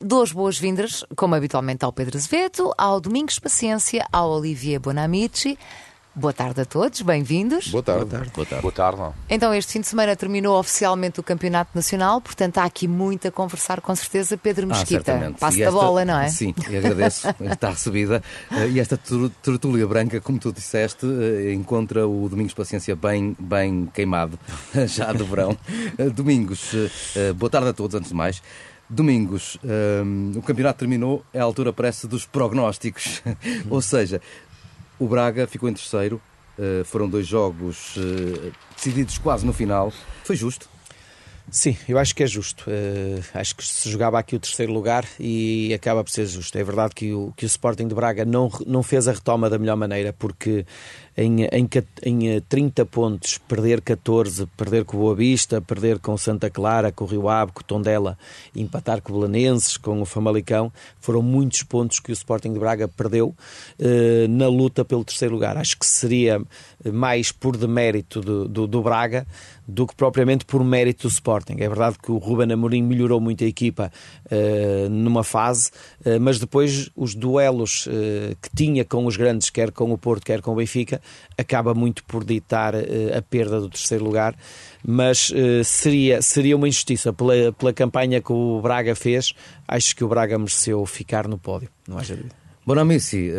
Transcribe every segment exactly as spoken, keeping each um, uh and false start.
duas boas-vindas, como habitualmente, ao Pedro Azevedo, ao Domingos Paciência, ao Olivier Bonamici. Boa tarde a todos, bem-vindos. Boa tarde. Boa tarde. Boa tarde. Boa tarde. Então, este fim de semana terminou oficialmente o Campeonato Nacional, portanto há aqui muito a conversar, com certeza. Pedro Mesquita, ah, passo da bola, não é? Sim, e agradeço, está recebida. E esta tertúlia branca, como tu disseste, encontra o Domingos Paciência bem, bem queimado, já do verão. Domingos, boa tarde a todos, antes de mais. Domingos, um, o campeonato terminou, é a altura, parece, dos prognósticos. Ou seja, o Braga ficou em terceiro, uh, foram dois jogos uh, decididos quase no final. Foi justo? Sim, eu acho que é justo. Uh, acho que se jogava aqui o terceiro lugar e acaba por ser justo. É verdade que o, que o Sporting de Braga não, não fez a retoma da melhor maneira, porque em, em, em trinta pontos, perder catorze, perder com o Boa Vista, perder com o Santa Clara, com o Rio Ave, com o Tondela, empatar com o Belenenses, com o Famalicão, foram muitos pontos que o Sporting de Braga perdeu uh, na luta pelo terceiro lugar. Acho que seria mais por demérito do, do, do Braga do que propriamente por mérito do Sporting. É verdade que o Ruben Amorim melhorou muito a equipa uh, numa fase, uh, mas depois os duelos uh, que tinha com os grandes, quer com o Porto, quer com o Benfica, acaba muito por ditar uh, a perda do terceiro lugar, mas uh, seria, seria uma injustiça pela, pela campanha que o Braga fez. Acho que o Braga mereceu ficar no pódio, não haja dúvida. Bonamici,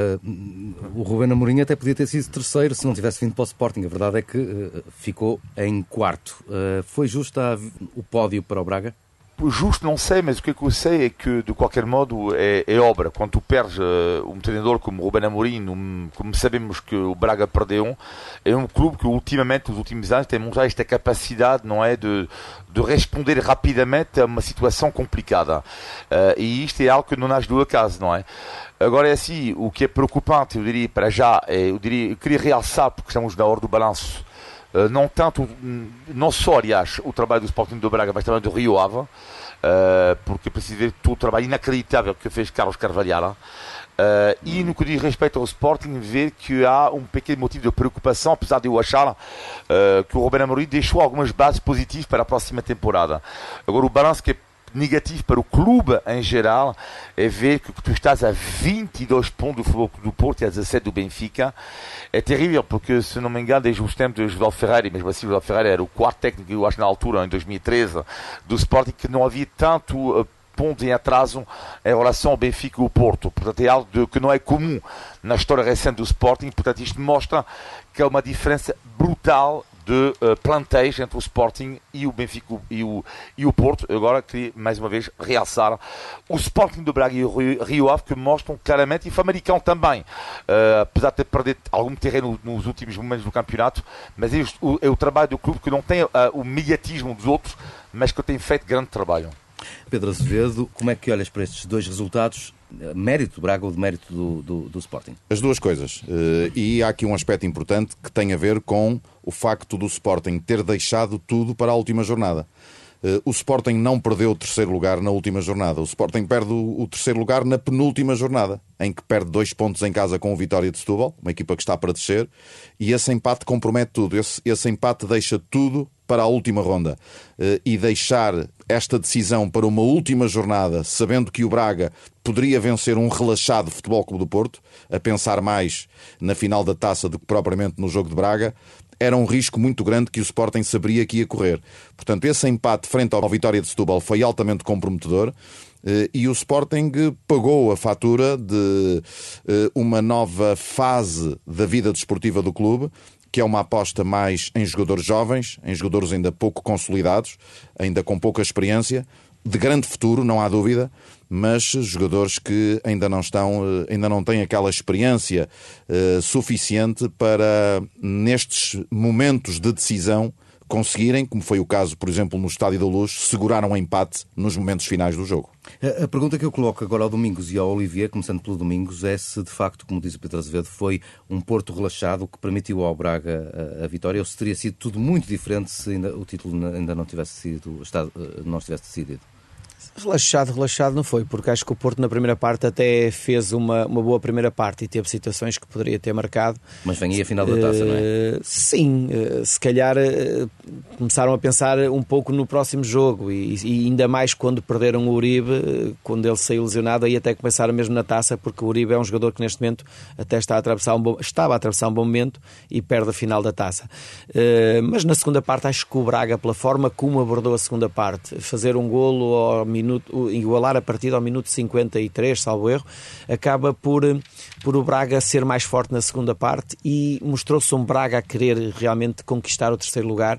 uh, o Ruben Amorim até podia ter sido terceiro se não tivesse vindo para o Sporting. A verdade é que uh, ficou em quarto. Uh, foi justo a, o pódio para o Braga? Justo não sei, mas o que eu sei é que, de qualquer modo, é, é obra. Quando tu perdes uh, um treinador como Ruben Amorim, um, como sabemos que o Braga perdeu, é um clube que ultimamente, nos últimos anos, tem mostrado esta capacidade, não é, de, de responder rapidamente a uma situação complicada. Uh, e isto é algo que não nasce do acaso, não é? Agora é assim, o que é preocupante, eu diria, para já, é, eu, diria, eu queria realçar, porque estamos na hora do balanço, Uh, não tanto, não só, aliás, o trabalho do Sporting do Braga, mas também do Rio Ave, uh, porque preciso ver todo o trabalho inacreditável que fez Carlos Carvalhal. Uh, e no que diz respeito ao Sporting, ver que há um pequeno motivo de preocupação, apesar de eu achar uh, que o Ruben Amorim deixou algumas bases positivas para a próxima temporada. Agora, o balanço que é negativo para o clube em geral é ver que tu estás a vinte e dois pontos do Futebol Clube do Porto e a dezassete do Benfica. É terrível, porque, se não me engano, desde os tempos de José Ferreira, e mesmo assim José Ferreira era o quarto técnico, eu acho, na altura, em dois mil e treze, do Sporting, que não havia tanto uh, pontos em atraso em relação ao Benfica e ao Porto. Portanto, é algo de, que não é comum na história recente do Sporting. Portanto, isto mostra que há uma diferença brutal de uh, plantéis entre o Sporting e o Benfica e o, e o Porto. Agora queria mais uma vez realçar o Sporting do Braga e o Rio, Rio Ave, que mostram claramente, e o Famalicão também, uh, apesar de ter perdido algum terreno nos últimos momentos do campeonato, mas é o, é o trabalho do clube que não tem uh, o mediatismo dos outros, mas que tem feito grande trabalho. Pedro Azevedo, como é que olhas para estes dois resultados? Mérito do Braga ou de mérito do, do, do Sporting? As duas coisas. E há aqui um aspecto importante que tem a ver com o facto do Sporting ter deixado tudo para a última jornada. O Sporting não perdeu o terceiro lugar na última jornada. O Sporting perde o terceiro lugar na penúltima jornada, em que perde dois pontos em casa com o Vitória de Setúbal, uma equipa que está para descer, e esse empate compromete tudo. Esse, esse empate deixa tudo para a última ronda. E deixar esta decisão para uma última jornada, sabendo que o Braga poderia vencer um relaxado Futebol Clube do Porto, a pensar mais na final da Taça do que propriamente no jogo de Braga, era um risco muito grande que o Sporting saberia que ia correr. Portanto, esse empate frente ao Vitória de Setúbal foi altamente comprometedor, e o Sporting pagou a fatura de uma nova fase da vida desportiva do clube, que é uma aposta mais em jogadores jovens, em jogadores ainda pouco consolidados, ainda com pouca experiência, de grande futuro, não há dúvida, mas jogadores que ainda não estão, ainda não têm aquela experiência uh, suficiente para, nestes momentos de decisão, conseguirem, como foi o caso, por exemplo, no Estádio da Luz, segurar um empate nos momentos finais do jogo. A pergunta que eu coloco agora ao Domingos e ao Olivier, começando pelo Domingos, é se de facto, como diz o Pedro Azevedo, foi um Porto relaxado que permitiu ao Braga a, a vitória, ou se teria sido tudo muito diferente se ainda, o título ainda não tivesse sido, estado, não estivesse decidido? Relaxado, relaxado não foi, porque acho que o Porto na primeira parte até fez uma, uma boa primeira parte e teve situações que poderia ter marcado. Mas vem aí a final da taça, uh, não é? Sim, uh, se calhar uh, começaram a pensar um pouco no próximo jogo e, e ainda mais quando perderam o Uribe, uh, quando ele saiu lesionado, aí até começaram mesmo na taça, porque o Uribe é um jogador que neste momento até está a atravessar um bom, estava a atravessar um bom momento e perde a final da taça. Uh, mas na segunda parte acho que o Braga, pela forma como abordou a segunda parte, fazer um golo ao minuto, igualar a partida ao minuto cinquenta e três, salvo erro, acaba por, por o Braga ser mais forte na segunda parte e mostrou-se um Braga a querer realmente conquistar o terceiro lugar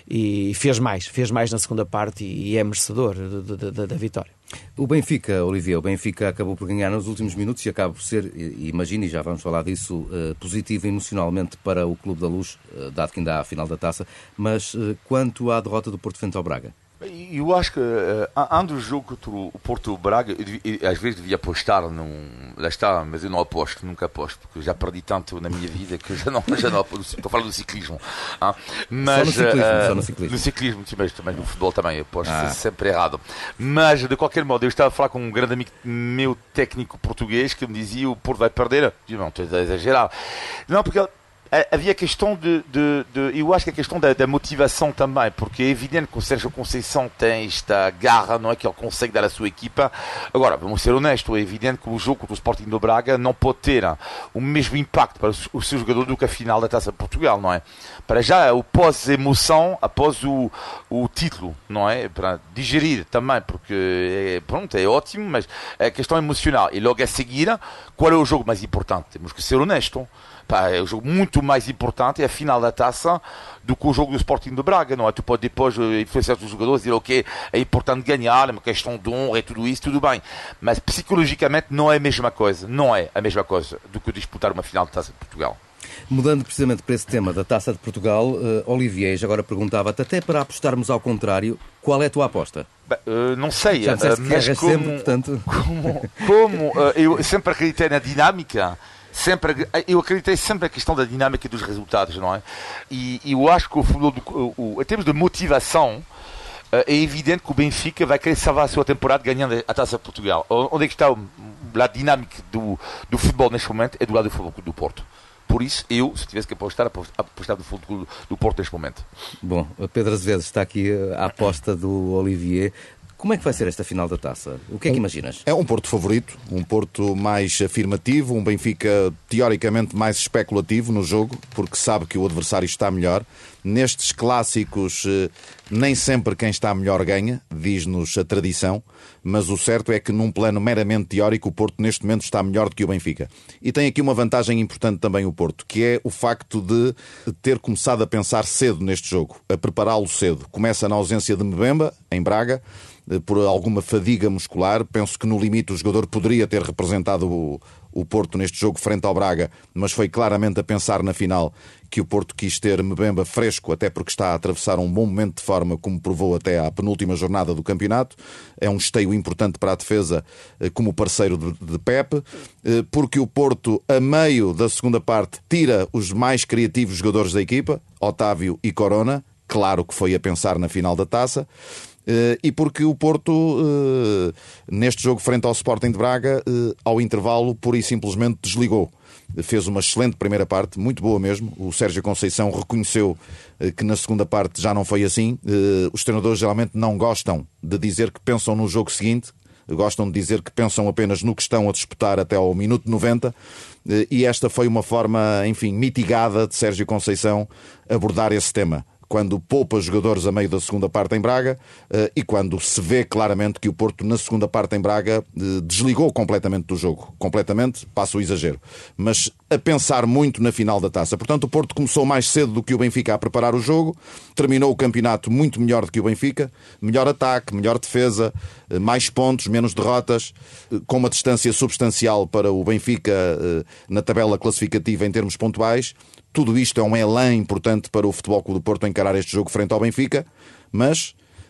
e fez mais, fez mais na segunda parte e é merecedor da, da, da vitória. O Benfica, Olivier, o Benfica acabou por ganhar nos últimos minutos e acaba por ser, imagino, e já vamos falar disso, positivo emocionalmente para o Clube da Luz, dado que ainda há a final da taça, mas quanto à derrota do Porto frente ao Braga? Eu acho que uh, um dos jogos contra o Porto Braga, eu, eu, eu, às vezes devia apostar, num, lá está, mas eu não aposto, nunca aposto, porque eu já perdi tanto na minha vida que eu já não, já não aposto. Estou a falar do ciclismo. Hein? Mas, só no ciclismo, uh, só no ciclismo. No ciclismo, mas também no futebol também, eu aposto ah. sempre errado. Mas, de qualquer modo, eu estava a falar com um grande amigo meu técnico português que me dizia o Porto vai perder. Eu disse, não, estou a exagerar. Não, porque havia a questão de, de, de eu acho que a questão da, da motivação também, porque é evidente que o Sérgio Conceição tem esta garra, não é, que ele consegue dar à sua equipa. Agora, vamos ser honestos, é evidente que o jogo contra o Sporting do Braga não pode ter o mesmo impacto para o seu jogador do que a final da Taça de Portugal, não é? Para já, o pós-emoção, após o, o título, não é? Para digerir também, porque é, pronto, é ótimo, mas a questão emocional. E logo a seguir, qual é o jogo mais importante? Temos que ser honestos. Pá, é um jogo muito mais importante, é a final da taça do que o jogo do Sporting de Braga, não é? Tu pode depois influenciar os jogadores e dizer, ok, é importante ganhar, é uma questão de honra e tudo isso, tudo bem. Mas psicologicamente não é a mesma coisa, não é a mesma coisa do que disputar uma final da Taça de Portugal. Mudando precisamente para esse tema da Taça de Portugal, uh, Olivier, agora perguntava-te, até para apostarmos ao contrário, qual é a tua aposta? Bem, uh, não sei, já disseste uh, que mas como, sempre, portanto... como, como uh, eu sempre acreditei na dinâmica, sempre, eu acreditei sempre na questão da dinâmica dos resultados, não é? E, e eu acho que o futebol, do, o, o, em termos de motivação, é evidente que o Benfica vai querer salvar a sua temporada ganhando a Taça de Portugal. Onde é que está a dinâmica do, do futebol neste momento? É do lado do futebol do Porto. Por isso, eu, se tivesse que apostar, apostar no futebol do Porto neste momento. Bom, Pedro Azevedo, está aqui a aposta do Olivier. Como é que vai ser esta final da taça? O que é que imaginas? É um Porto favorito, um Porto mais afirmativo, um Benfica teoricamente mais especulativo no jogo, porque sabe que o adversário está melhor. Nestes clássicos, nem sempre quem está melhor ganha, diz-nos a tradição, mas o certo é que num plano meramente teórico o Porto neste momento está melhor do que o Benfica. E tem aqui uma vantagem importante também o Porto, que é o facto de ter começado a pensar cedo neste jogo, a prepará-lo cedo. Começa na ausência de Mbemba, em Braga, por alguma fadiga muscular. Penso que no limite o jogador poderia ter representado o, o Porto neste jogo frente ao Braga, mas foi claramente a pensar na final que o Porto quis ter Mbemba fresco, até porque está a atravessar um bom momento de forma, como provou até à penúltima jornada do campeonato. É um esteio importante para a defesa como parceiro de, de Pepe, porque o Porto, a meio da segunda parte, tira os mais criativos jogadores da equipa, Otávio e Corona, claro que foi a pensar na final da taça. Uh, e porque o Porto, uh, neste jogo frente ao Sporting de Braga, uh, ao intervalo, pura e simplesmente desligou. Fez uma excelente primeira parte, muito boa mesmo. O Sérgio Conceição reconheceu uh, que na segunda parte já não foi assim. Uh, os treinadores geralmente não gostam de dizer que pensam no jogo seguinte, gostam de dizer que pensam apenas no que estão a disputar até ao minuto noventa. Uh, e esta foi uma forma, enfim, mitigada de Sérgio Conceição abordar esse tema, quando poupa jogadores a meio da segunda parte em Braga uh, e quando se vê claramente que o Porto na segunda parte em Braga uh, desligou completamente do jogo. Completamente, passa o exagero. Mas a pensar muito na final da taça. Portanto, o Porto começou mais cedo do que o Benfica a preparar o jogo, terminou o campeonato muito melhor do que o Benfica, melhor ataque, melhor defesa, uh, mais pontos, menos derrotas, uh, com uma distância substancial para o Benfica uh, na tabela classificativa em termos pontuais. Tudo isto é um elan importante para o Futebol Clube do Porto encarar este jogo frente ao Benfica, mas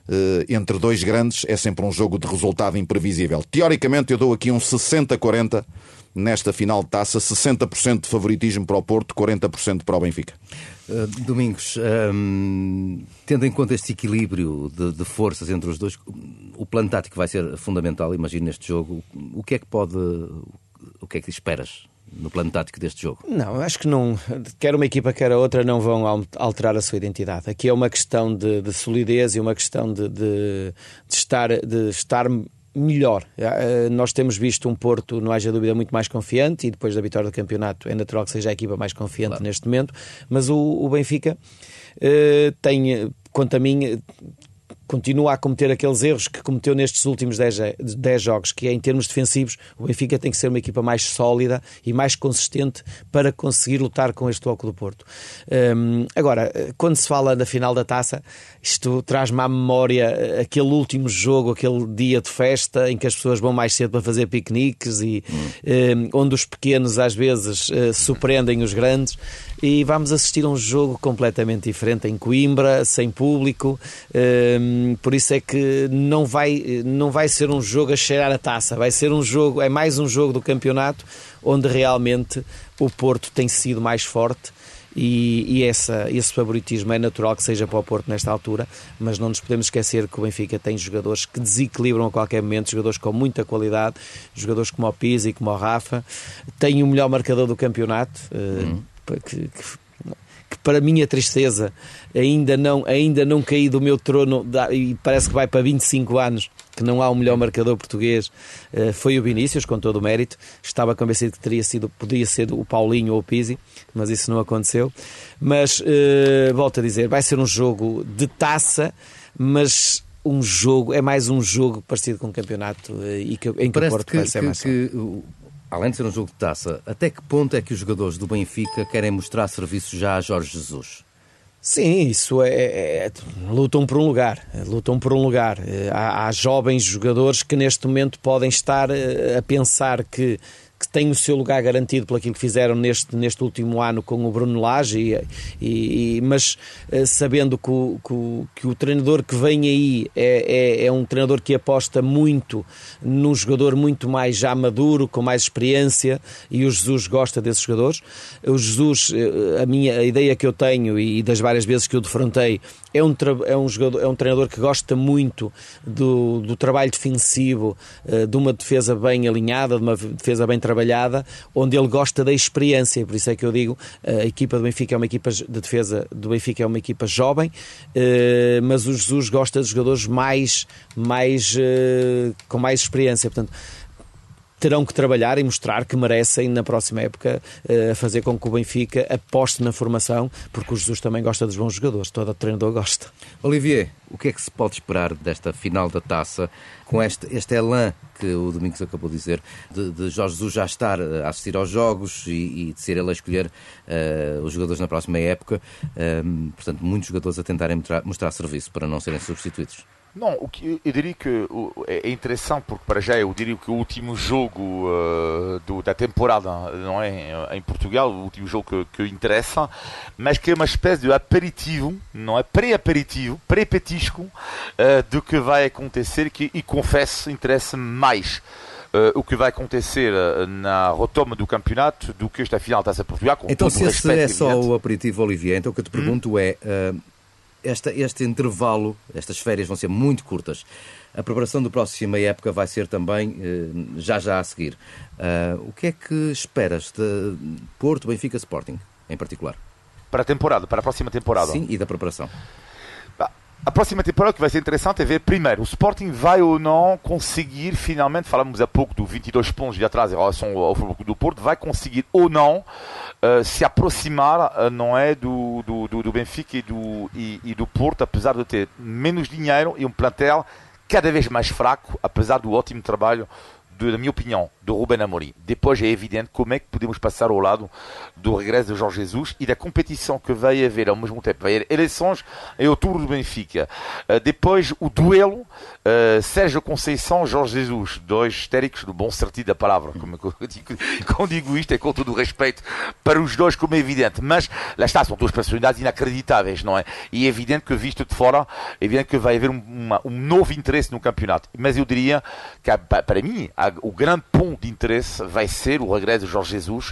entre dois grandes é sempre um jogo de resultado imprevisível. Teoricamente eu dou aqui um sessenta a quarenta nesta final de taça, sessenta por cento de favoritismo para o Porto, quarenta por cento para o Benfica. Uh, Domingos, um, tendo em conta este equilíbrio de, de forças entre os dois, o plano tático vai ser fundamental, imagino, neste jogo. O que é que pode, o que é que esperas no plano tático deste jogo? Não, acho que não, quer uma equipa quer a outra não vão alterar a sua identidade. Aqui é uma questão de, de solidez e uma questão de, de, de estar, de estar melhor. Nós temos visto um Porto, não haja dúvida, muito mais confiante, e depois da vitória do campeonato é natural que seja a equipa mais confiante, claro, neste momento, mas o, o Benfica uh, tem, quanto a mim, continua a cometer aqueles erros que cometeu nestes últimos dez jogos, que é, em termos defensivos, o Benfica tem que ser uma equipa mais sólida e mais consistente para conseguir lutar com este Bloco do Porto. Um, agora, quando se fala da final da taça, isto traz-me à memória aquele último jogo, aquele dia de festa em que as pessoas vão mais cedo para fazer piqueniques e hum. um, onde os pequenos às vezes uh, surpreendem os grandes, e vamos assistir a um jogo completamente diferente em Coimbra, sem público. Um, Por isso é que não vai, não vai ser um jogo a cheirar a taça, vai ser um jogo, é mais um jogo do campeonato onde realmente o Porto tem sido mais forte, e, e essa, esse favoritismo é natural que seja para o Porto nesta altura, mas não nos podemos esquecer que o Benfica tem jogadores que desequilibram a qualquer momento, jogadores com muita qualidade, jogadores como o Pizzi, como o Rafa, tem o melhor marcador do campeonato, hum. que, que que para minha tristeza ainda não, ainda não caí do meu trono, e parece que vai para vinte e cinco anos que não há um melhor marcador português. Foi o Vinícius, com todo o mérito. Estava convencido que teria sido, podia ser o Paulinho ou o Pizzi, mas isso não aconteceu. Mas uh, volto a dizer, vai ser um jogo de taça, mas um jogo, é mais um jogo parecido com um campeonato, e que, em que o Porto que, vai ser que, mais que, além de ser um jogo de taça, até que ponto é que os jogadores do Benfica querem mostrar serviço já a Jorge Jesus? Sim, isso é, é, é lutam por um lugar, lutam por um lugar. Há, há jovens jogadores que neste momento podem estar a pensar que que têm o seu lugar garantido pelo aquilo que fizeram neste, neste último ano com o Bruno Lage, e, e, mas uh, sabendo que o, que, o, que o treinador que vem aí é, é, é um treinador que aposta muito num jogador muito mais já maduro, com mais experiência, e o Jesus gosta desses jogadores. O Jesus, a, minha, a ideia que eu tenho, e das várias vezes que eu defrontei, é um, é um, jogador, é um treinador que gosta muito do, do trabalho defensivo, uh, de uma defesa bem alinhada, de uma defesa bem trabalhada, onde ele gosta da experiência. Por isso é que eu digo, a equipa do Benfica é uma equipa de defesa do Benfica é uma equipa jovem, mas o Jesus gosta de jogadores mais, mais com mais experiência. Portanto, terão que trabalhar e mostrar que merecem na próxima época uh, fazer com que o Benfica aposte na formação, porque o Jesus também gosta dos bons jogadores, todo o treinador gosta. Olivier, o que é que se pode esperar desta final da taça, com este, este elan que o Domingos acabou de dizer, de, de Jorge Jesus já estar a assistir aos jogos e, e de ser ele a escolher uh, os jogadores na próxima época, uh, portanto muitos jogadores a tentarem mostrar, mostrar serviço para não serem substituídos? Não, o que eu diria que é interessante, porque para já eu diria que o último jogo uh, do, da temporada, não é, em Portugal, o último jogo que, que interessa, mas que é uma espécie de aperitivo, não é, pré-aperitivo, pré-petisco uh, do que vai acontecer, que, e confesso, interessa-me mais Uh, o que vai acontecer uh, na retoma do campeonato do que esta final da Taça de Portugal. Com então, todo se o esse respeito, é só evidente. o aperitivo, Olivier, então o que eu te pergunto hum. é... Uh, Esta, este intervalo, estas férias vão ser muito curtas. A preparação da próxima época vai ser também uh, já já a seguir. Uh, o que é que esperas de Porto, Benfica, Sporting, em particular? Para a temporada, para a próxima temporada? Sim, e da preparação. A próxima temporada que vai ser interessante é ver, primeiro, o Sporting vai ou não conseguir, finalmente, falamos há pouco do vinte e dois pontos de atrás em relação ao Futebol Clube do Porto, vai conseguir ou não uh, se aproximar, uh, não é, do, do, do, do Benfica e do, e, e do Porto, apesar de ter menos dinheiro e um plantel cada vez mais fraco, apesar do ótimo trabalho, de, na minha opinião, do Ruben Amorim. Depois é evidente como é que podemos passar ao lado do regresso de Jorge Jesus e da competição que vai haver ao mesmo tempo. Vai haver eleições em outubro do Benfica. Uh, depois o duelo uh, Sérgio Conceição, Jorge Jesus, dois histéricos no bom sentido da palavra. Como eu digo, quando digo isto é com todo o respeito para os dois, como é evidente, mas lá está, são duas personalidades inacreditáveis, não é? E é evidente que, visto de fora, é evidente que vai haver um, uma, um novo interesse no campeonato, mas eu diria que para mim o grande ponto de interesse vai ser o regresso de Jorge Jesus,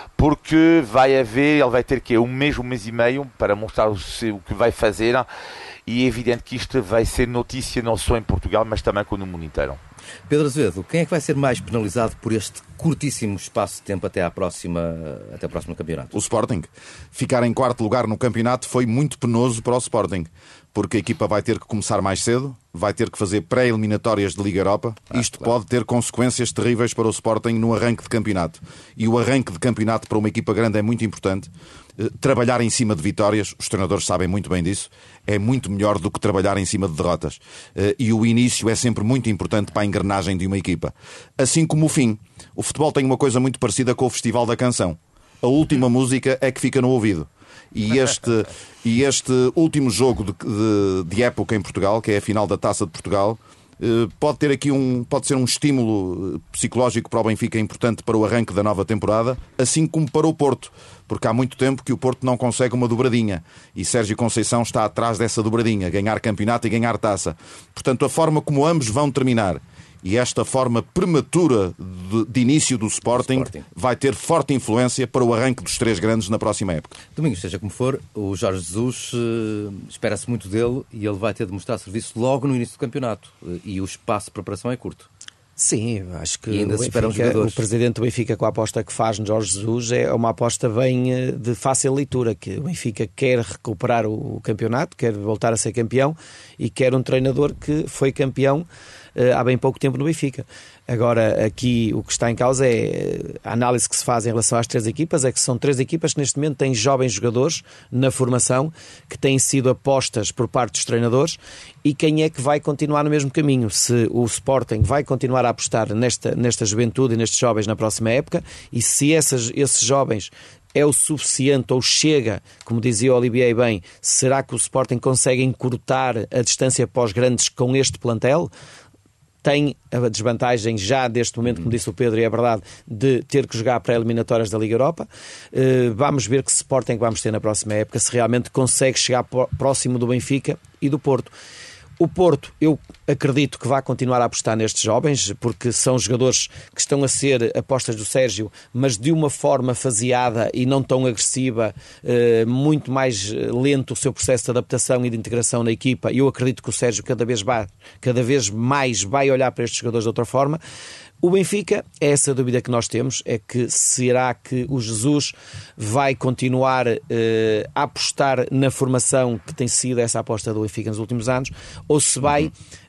porque vai haver, ele vai ter que um mês, um mês e meio para mostrar o, o que vai fazer, e é evidente que isto vai ser notícia não só em Portugal, mas também no mundo inteiro. Pedro Azevedo, quem é que vai ser mais penalizado por este curtíssimo espaço de tempo até, à próxima, até ao próximo campeonato? O Sporting. Ficar em quarto lugar no campeonato foi muito penoso para o Sporting, porque a equipa vai ter que começar mais cedo, vai ter que fazer pré-eliminatórias de Liga Europa. Ah, Isto claro. Pode ter consequências terríveis para o Sporting no arranque de campeonato. E o arranque de campeonato para uma equipa grande é muito importante. Trabalhar em cima de vitórias, os treinadores sabem muito bem disso, é muito melhor do que trabalhar em cima de derrotas. E o início é sempre muito importante para a engrenagem de uma equipa. Assim como o fim. O futebol tem uma coisa muito parecida com o Festival da Canção. A última música é que fica no ouvido. E este, e este último jogo de, de, de época em Portugal, que é a final da Taça de Portugal, pode ter aqui um, pode ser um estímulo psicológico para o Benfica importante para o arranque da nova temporada, assim como para o Porto, porque há muito tempo que o Porto não consegue uma dobradinha e Sérgio Conceição está atrás dessa dobradinha, ganhar campeonato e ganhar taça. Portanto, a forma como ambos vão terminar e esta forma prematura de, de início do Sporting, Sporting vai ter forte influência para o arranque dos três grandes na próxima época. Domingos, seja como for, o Jorge Jesus uh, espera-se muito dele e ele vai ter de mostrar serviço logo no início do campeonato. Uh, e o espaço de preparação é curto. Sim, acho que e ainda o, se esperam Benfica, jogadores. O presidente do Benfica, com a aposta que faz no Jorge Jesus, é uma aposta bem de fácil leitura, que o Benfica quer recuperar o campeonato, quer voltar a ser campeão e quer um treinador que foi campeão uh, há bem pouco tempo no Benfica. Agora, aqui o que está em causa é a análise que se faz em relação às três equipas, é que são três equipas que neste momento têm jovens jogadores na formação que têm sido apostas por parte dos treinadores, e quem é que vai continuar no mesmo caminho? Se o Sporting vai continuar a apostar nesta, nesta juventude e nestes jovens na próxima época, e se essas, esses jovens é o suficiente ou chega, como dizia o Olivier bem, será que o Sporting consegue encurtar a distância para os grandes com este plantel? Tem a desvantagem já deste momento, como disse o Pedro, e é verdade, de ter que jogar pré-eliminatórias da Liga Europa. Uh, vamos ver que Sporting vamos ter na próxima época, se realmente consegue chegar próximo do Benfica e do Porto. O Porto, eu acredito que vai continuar a apostar nestes jovens, porque são jogadores que estão a ser apostas do Sérgio, mas de uma forma faseada e não tão agressiva, muito mais lento o seu processo de adaptação e de integração na equipa. E eu acredito que o Sérgio cada vez, vai, cada vez mais vai olhar para estes jogadores de outra forma. O Benfica, é essa dúvida que nós temos, é que será que o Jesus vai continuar uh, a apostar na formação que tem sido essa aposta do Benfica nos últimos anos, ou se vai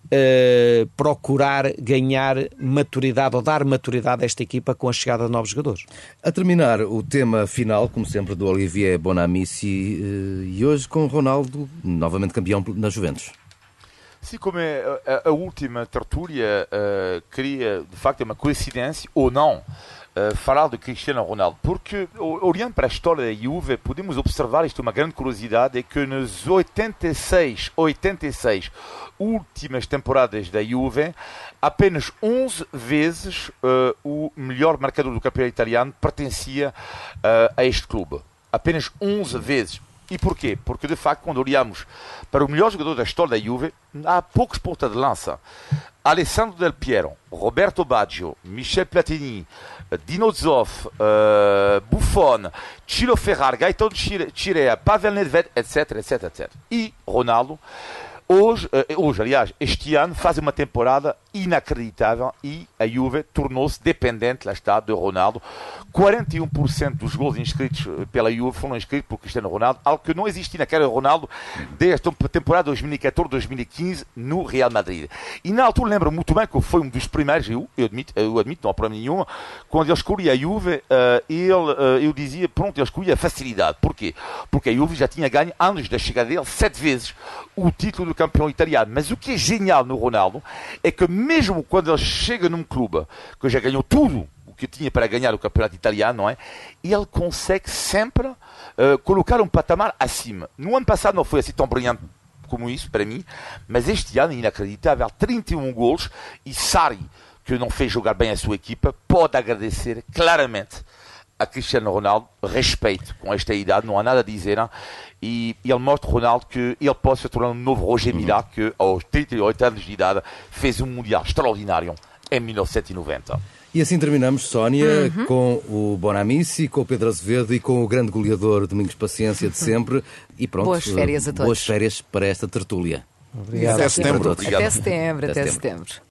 uh, procurar ganhar maturidade ou dar maturidade a esta equipa com a chegada de novos jogadores. A terminar o tema final, como sempre, do Olivier Bonamici, uh, e hoje com Ronaldo, novamente campeão na Juventus. Sim, como é a, a última tertúlia uh, queria, de facto, é uma coincidência, ou não, uh, falar de Cristiano Ronaldo, porque, olhando para a história da Juve, podemos observar, isto é uma grande curiosidade, é que nas oitenta e seis, oitenta e seis últimas temporadas da Juve, apenas onze vezes uh, o melhor marcador do campeonato italiano pertencia uh, a este clube. Apenas onze vezes. E porquê? Porque, de facto, quando olhamos para o melhor jogador da história da Juve, há poucos pontas de lança. Alessandro Del Piero, Roberto Baggio, Michel Platini, Dino Zoff, uh, Buffon, Ciro Ferrar, Gaetano Chirea, Pavel Nedved, etc, etc, etcétera. E Ronaldo, hoje, uh, hoje, aliás, este ano, faz uma temporada inacreditável e a Juve tornou-se dependente, lá está, de Ronaldo. quarenta e um por cento dos gols inscritos pela Juve foram inscritos por Cristiano Ronaldo, algo que não existia naquela Ronaldo desde a temporada dois mil e catorze dois mil e quinze no Real Madrid. E na altura lembro muito bem que foi um dos primeiros, eu, eu, admito, eu admito, não há problema nenhum, quando ele escolhia a Juve, uh, ele, uh, eu dizia, pronto, ele escolhia a facilidade. Porquê? Porque a Juve já tinha ganho, antes da chegada dele, sete vezes o título do campeão italiano. Mas o que é genial no Ronaldo é que mesmo quando ele chega num clube que já ganhou tudo o que tinha para ganhar o campeonato italiano, não é? Ele consegue sempre uh, colocar um patamar acima. No ano passado não foi assim tão brilhante como isso, para mim, mas este ano é inacreditável, trinta e um golos, e Sarri, que não fez jogar bem a sua equipa, pode agradecer claramente a Cristiano Ronaldo. Respeito com esta idade, não há nada a dizer, hein? E ele mostra, Ronaldo, que ele pode se tornar um novo Roger Mila, que aos trinta e oito anos de idade fez um Mundial extraordinário em mil novecentos e noventa. E assim terminamos, Sónia, uhum. com o Bonamici, com o Pedro Azevedo e com o grande goleador Domingos Paciência de sempre. E pronto, boas férias a todos. Boas férias para esta tertúlia. Obrigado. Até setembro. Até setembro, até setembro.